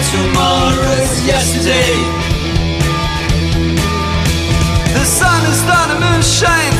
tomorrow's yesterday. The sun is starting to shine